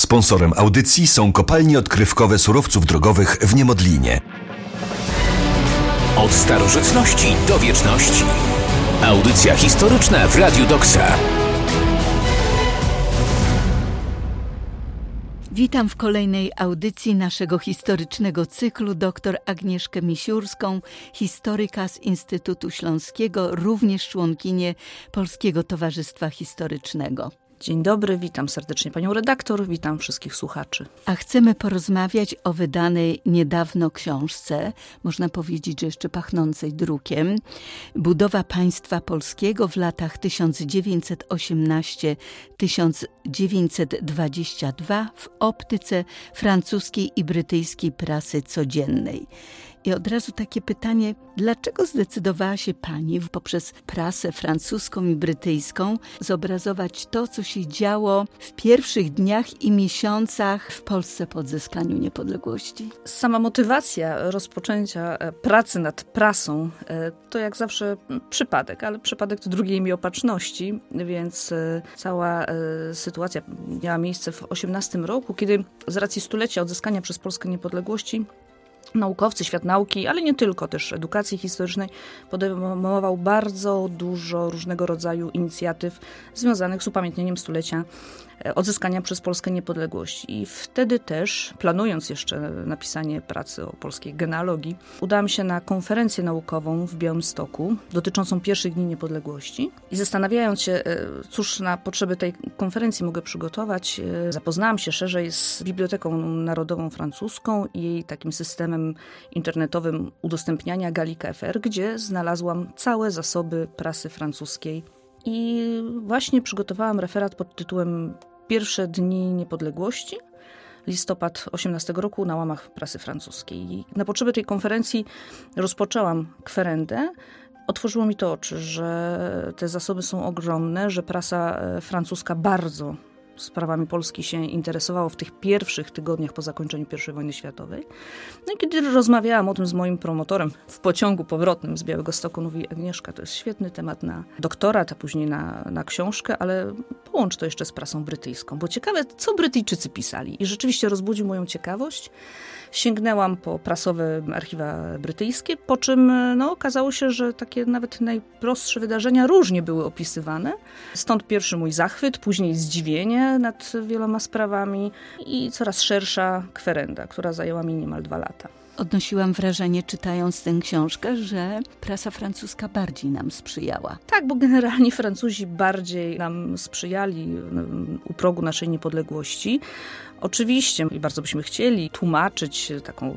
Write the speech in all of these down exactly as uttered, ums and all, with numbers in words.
Sponsorem audycji są kopalnie odkrywkowe surowców drogowych w Niemodlinie. Od starożytności do wieczności. Audycja historyczna w Radiu Doksa. Witam w kolejnej audycji naszego historycznego cyklu dr Agnieszkę Misiurską, historyka z Instytutu Śląskiego, również członkinię Polskiego Towarzystwa Historycznego. Dzień dobry, witam serdecznie panią redaktor, witam wszystkich słuchaczy. A chcemy porozmawiać o wydanej niedawno książce, można powiedzieć, że jeszcze pachnącej drukiem, Budowa państwa polskiego w latach tysiąc dziewięćset osiemnasty do tysiąc dziewięćset dwudziestego drugiego w optyce francuskiej i brytyjskiej prasy codziennej. I od razu takie pytanie, dlaczego zdecydowała się pani poprzez prasę francuską i brytyjską zobrazować to, co się działo w pierwszych dniach i miesiącach w Polsce po odzyskaniu niepodległości? Sama motywacja rozpoczęcia pracy nad prasą to jak zawsze przypadek, ale przypadek to drugie imię opatrzności, więc cała sytuacja miała miejsce w osiemnastym roku, kiedy z racji stulecia odzyskania przez Polskę niepodległości naukowcy, świat nauki, ale nie tylko, też edukacji historycznej podejmował bardzo dużo różnego rodzaju inicjatyw związanych z upamiętnieniem stulecia odzyskania przez Polskę niepodległości. I wtedy też, planując jeszcze napisanie pracy o polskiej genealogii, udałam się na konferencję naukową w Białymstoku dotyczącą pierwszych dni niepodległości. I zastanawiając się, cóż na potrzeby tej konferencji mogę przygotować, zapoznałam się szerzej z Biblioteką Narodową Francuską i jej takim systemem internetowym udostępniania Gallica F R, gdzie znalazłam całe zasoby prasy francuskiej. I właśnie przygotowałam referat pod tytułem Pierwsze dni niepodległości, listopad osiemnastego roku na łamach prasy francuskiej. I na potrzeby tej konferencji rozpoczęłam kwerendę. Otworzyło mi to oczy, że te zasoby są ogromne, że prasa francuska bardzo sprawami Polski się interesowało w tych pierwszych tygodniach po zakończeniu pierwszej wojny światowej. No i kiedy rozmawiałam o tym z moim promotorem w pociągu powrotnym z Białegostoku, mówi: Agnieszka, to jest świetny temat na doktorat, a później na, na książkę, ale połącz to jeszcze z prasą brytyjską, bo ciekawe, co Brytyjczycy pisali. I rzeczywiście rozbudził moją ciekawość. Sięgnęłam po prasowe archiwa brytyjskie, po czym no, okazało się, że takie nawet najprostsze wydarzenia różnie były opisywane. Stąd pierwszy mój zachwyt, później zdziwienie nad wieloma sprawami i coraz szersza kwerenda, która zajęła mi niemal dwa lata. Odnosiłam wrażenie, czytając tę książkę, że prasa francuska bardziej nam sprzyjała. Tak, bo generalnie Francuzi bardziej nam sprzyjali u progu naszej niepodległości. Oczywiście i bardzo byśmy chcieli tłumaczyć taką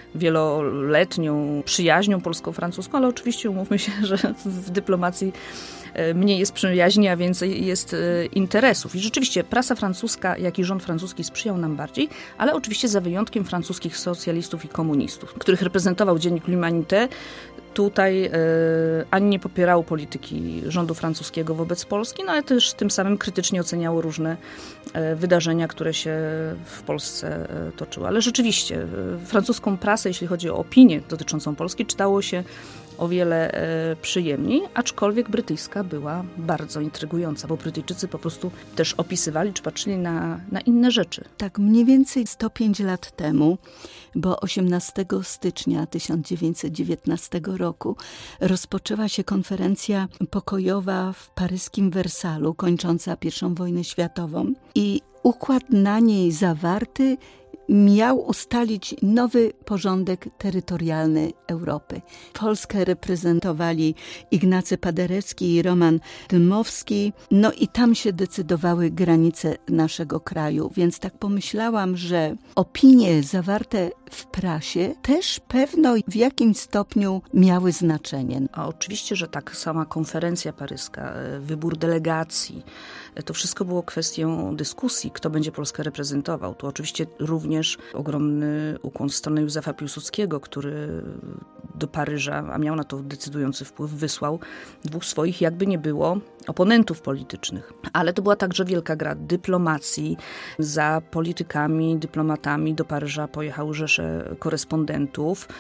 wieloletnią przyjaźnią polsko-francuską, ale oczywiście umówmy się, że w dyplomacji mniej jest przyjaźni, a więcej jest interesów. I rzeczywiście prasa francuska, jak i rząd francuski sprzyjał nam bardziej, ale oczywiście za wyjątkiem francuskich socjalistów i komunistów, których reprezentował dziennik L'Humanité. Tutaj e, ani nie popierało polityki rządu francuskiego wobec Polski, no ale też tym samym krytycznie oceniało różne e, wydarzenia, które się w Polsce e, toczyły. Ale rzeczywiście e, francuską prasę, jeśli chodzi o opinię dotyczącą Polski, czytało się o wiele e, przyjemniej, aczkolwiek brytyjska była bardzo intrygująca, bo Brytyjczycy po prostu też opisywali czy patrzyli na, na inne rzeczy. Tak, mniej więcej sto pięć lat temu, bo osiemnastego stycznia tysiąc dziewięćset dziewiętnastego roku rozpoczęła się konferencja pokojowa w paryskim Wersalu, kończąca pierwszą wojnę światową i układ na niej zawarty miał ustalić nowy porządek terytorialny Europy. Polskę reprezentowali Ignacy Paderewski i Roman Dmowski, no i tam się decydowały granice naszego kraju, więc tak pomyślałam, że opinie zawarte w prasie też pewno w jakimś stopniu miały znaczenie. A oczywiście, że tak, sama konferencja paryska, wybór delegacji, to wszystko było kwestią dyskusji, kto będzie Polskę reprezentował. Tu oczywiście również ogromny ukłon w stronę Józefa Piłsudskiego, który do Paryża, a miał na to decydujący wpływ, wysłał dwóch swoich, jakby nie było, oponentów politycznych. Ale to była także wielka gra dyplomacji. Za politykami, dyplomatami do Paryża pojechały rzesze korespondentów.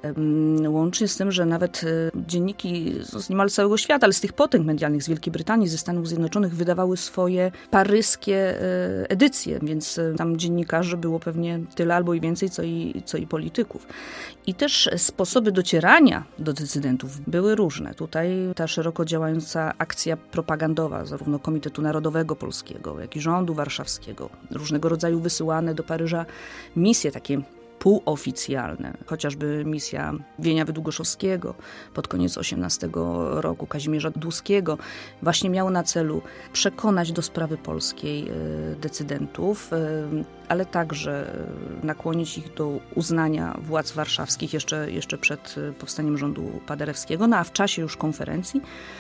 Łącznie z tym, że nawet dzienniki z niemal całego świata, ale z tych potęg medialnych z Wielkiej Brytanii, ze Stanów Zjednoczonych wydawały swoje paryskie edycje, więc tam dziennikarzy było pewnie tyle albo i więcej, co i, co i polityków. I też sposoby docierania do decydentów były różne. Tutaj ta szeroko działająca akcja propagandowa, zarówno Komitetu Narodowego Polskiego, jak i rządu warszawskiego, różnego rodzaju wysyłane do Paryża misje takie półoficjalne, chociażby misja Wienia Wydługoszowskiego pod koniec osiemnastego roku, Kazimierza Dłuskiego, właśnie miało na celu przekonać do sprawy polskiej decydentów, ale także nakłonić ich do uznania władz warszawskich jeszcze, jeszcze przed powstaniem rządu paderewskiego, no a w czasie już konferencji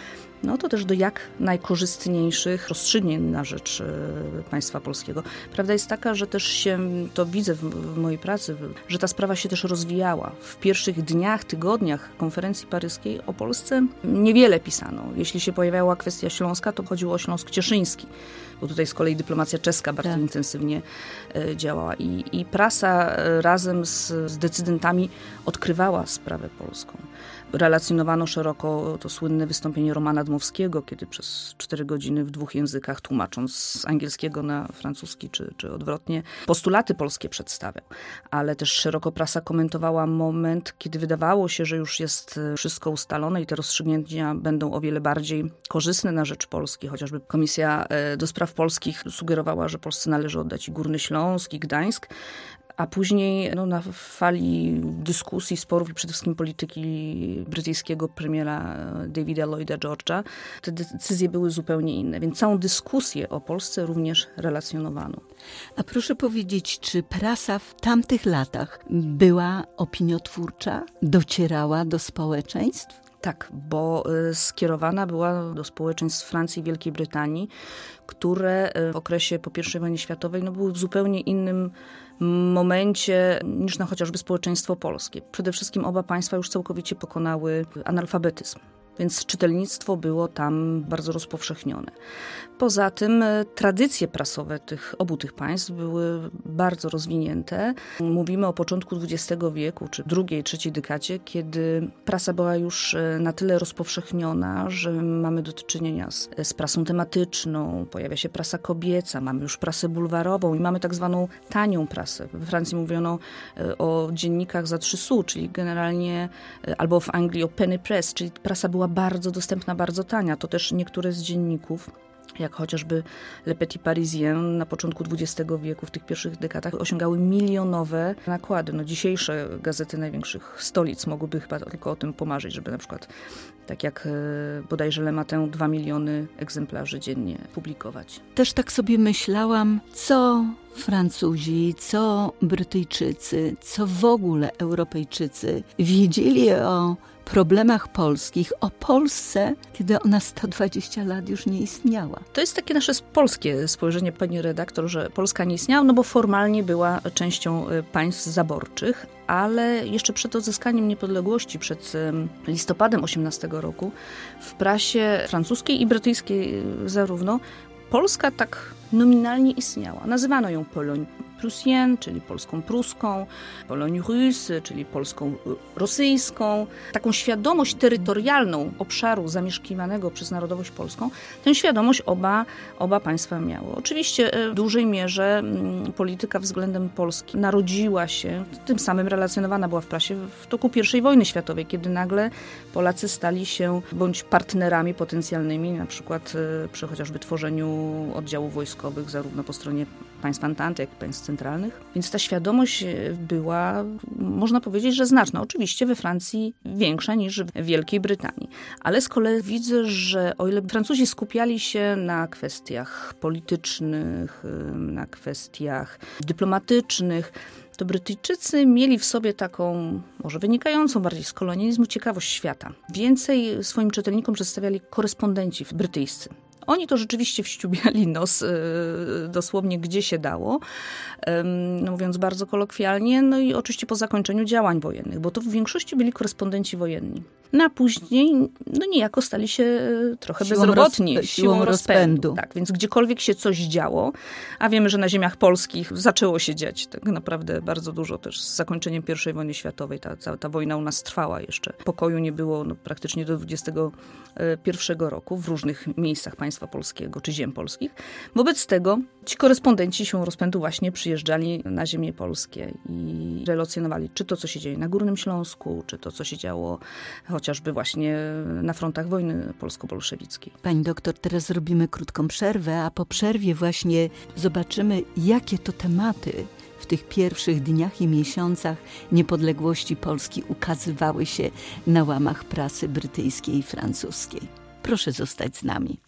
no to też do jak najkorzystniejszych rozstrzygnięć na rzecz państwa polskiego. Prawda jest taka, że też się, to widzę w, w mojej pracy, że ta sprawa się też rozwijała. W pierwszych dniach, tygodniach konferencji paryskiej o Polsce niewiele pisano. Jeśli się pojawiała kwestia śląska, to chodziło o Śląsk Cieszyński, bo tutaj z kolei dyplomacja czeska bardzo tak. intensywnie działała. I, i prasa razem z, z decydentami odkrywała sprawę polską. Relacjonowano szeroko to słynne wystąpienie Romana Dmowskiego, kiedy przez cztery godziny w dwóch językach, tłumacząc z angielskiego na francuski czy, czy odwrotnie, postulaty polskie przedstawiał. Ale też szeroko prasa komentowała moment, kiedy wydawało się, że już jest wszystko ustalone i te rozstrzygnięcia będą o wiele bardziej korzystne na rzecz Polski. Chociażby Komisja do Spraw Polskich sugerowała, że Polsce należy oddać i Górny Śląsk, i Gdańsk. A później no, na fali dyskusji, sporów i przede wszystkim polityki brytyjskiego premiera Davida Lloyda George'a te decyzje były zupełnie inne. Więc całą dyskusję o Polsce również relacjonowano. A proszę powiedzieć, czy prasa w tamtych latach była opiniotwórcza? Docierała do społeczeństw? Tak, bo skierowana była do społeczeństw Francji i Wielkiej Brytanii, które w okresie po pierwszej wojnie światowej no, były w zupełnie innym momencie niż na chociażby społeczeństwo polskie. Przede wszystkim oba państwa już całkowicie pokonały analfabetyzm. Więc czytelnictwo było tam bardzo rozpowszechnione. Poza tym tradycje prasowe tych, obu tych państw były bardzo rozwinięte. Mówimy o początku dwudziestego wieku, czy drugiej, trzeciej dekadzie, kiedy prasa była już na tyle rozpowszechniona, że mamy do czynienia z, z prasą tematyczną, pojawia się prasa kobieca, mamy już prasę bulwarową i mamy tak zwaną tanią prasę. We Francji mówiono o dziennikach za trzy sous, czyli generalnie, albo w Anglii o penny press, czyli prasa była bardzo dostępna, bardzo tania. To też niektóre z dzienników, jak chociażby Le Petit Parisien na początku dwudziestego wieku, w tych pierwszych dekadach, osiągały milionowe nakłady. No, dzisiejsze gazety największych stolic mogłyby chyba tylko o tym pomarzyć, żeby na przykład, tak jak bodajże Le Matin, dwa miliony egzemplarzy dziennie publikować. Też tak sobie myślałam, co Francuzi, co Brytyjczycy, co w ogóle Europejczycy wiedzieli o problemach polskich, o Polsce, kiedy ona sto dwadzieścia lat już nie istniała. To jest takie nasze polskie spojrzenie, pani redaktor, że Polska nie istniała, no bo formalnie była częścią państw zaborczych, ale jeszcze przed odzyskaniem niepodległości, przed listopadem osiemnastego roku, w prasie francuskiej i brytyjskiej zarówno, Polska tak nominalnie istniała. Nazywano ją Pologne Prussienne, czyli Polską pruską, Pologne Russe, czyli Polską rosyjską. Taką świadomość terytorialną obszaru zamieszkiwanego przez narodowość polską, tę świadomość oba, oba państwa miały. Oczywiście w dużej mierze polityka względem Polski narodziła się, tym samym relacjonowana była w prasie w toku pierwszej wojny światowej, kiedy nagle Polacy stali się bądź partnerami potencjalnymi, na przykład przy chociażby tworzeniu oddziałów wojskowych, zarówno po stronie państw Antanty, jak i państw centralnych. Więc ta świadomość była, można powiedzieć, że znaczna. Oczywiście we Francji większa niż w Wielkiej Brytanii. Ale z kolei widzę, że o ile Francuzi skupiali się na kwestiach politycznych, na kwestiach dyplomatycznych, to Brytyjczycy mieli w sobie taką, może wynikającą bardziej z kolonializmu, ciekawość świata. Więcej swoim czytelnikom przedstawiali korespondenci brytyjscy. Oni to rzeczywiście wściubiali nos dosłownie gdzie się dało, no mówiąc bardzo kolokwialnie, no i oczywiście po zakończeniu działań wojennych, bo to w większości byli korespondenci wojenni. No a później no niejako stali się trochę siłą bezrobotni. Roz, siłą, siłą rozpędu. rozpędu. Tak, więc gdziekolwiek się coś działo, a wiemy, że na ziemiach polskich zaczęło się dziać tak naprawdę bardzo dużo też z zakończeniem pierwszej wojny światowej. Ta, ta, ta wojna u nas trwała jeszcze. Pokoju nie było no, praktycznie do dwudziestego pierwszego roku w różnych miejscach państwa polskiego czy ziem polskich. Wobec tego ci korespondenci siłą rozpędu właśnie przyjeżdżali na ziemię polskie i relacjonowali czy to, co się dzieje na Górnym Śląsku, czy to, co się działo chociażby właśnie na frontach wojny polsko-bolszewickiej. Pani doktor, teraz zrobimy krótką przerwę, a po przerwie właśnie zobaczymy, jakie to tematy w tych pierwszych dniach i miesiącach niepodległości Polski ukazywały się na łamach prasy brytyjskiej i francuskiej. Proszę zostać z nami.